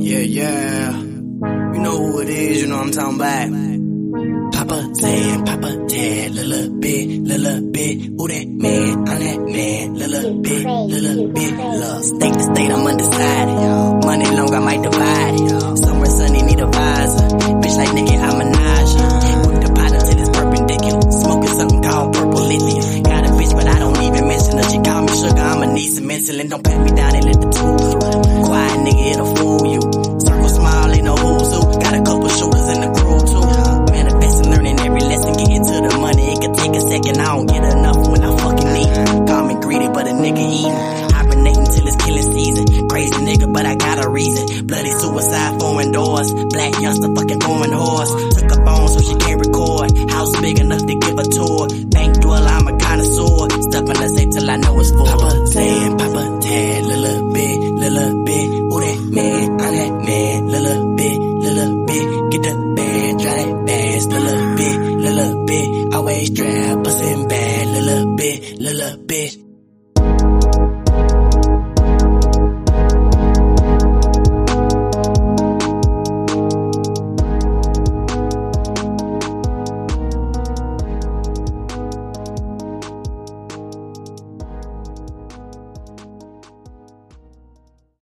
Yeah. You know who it is, you know what I'm talking about. Papa Tad, little bit. Who that man? I'm that man. Little bit. Love, state to state, I'm undecided, y'all. Money long, I might divide it, y'all. Somewhere sunny, need a visor. Bitch like Nicki, I'm Minaj. Whip the pot until it's perpendicular. Smoking something called purple lithium. Got a bitch, but I don't even mention her. She call me sugar, I'ma need some insulin. Don't pat me down and let the tube through. Quiet nigga, it'll fool you. Circle small, ain't no who's who. Got a couple shooters in the crew too. Manifesting, learning every lesson, getting to the money. It could take a second, I don't get enough when I fucking need it. Call me greedy, but a nigga eating. Hibernating till it's killing season. Crazy nigga, but I got a reason. Bloody suicide, foreign doors. Black youngster, fucking foreign horse. Took a phone so she can't record. House big enough to give a tour. Bank dweller, I'm a connoisseur. Stuff in the safe till I know it's full. Papa Tad, little bit. Who that man? I'm that man. Little bit. Get the band, try that bass. Little bit. Always trap, bustin' bad. Little bit.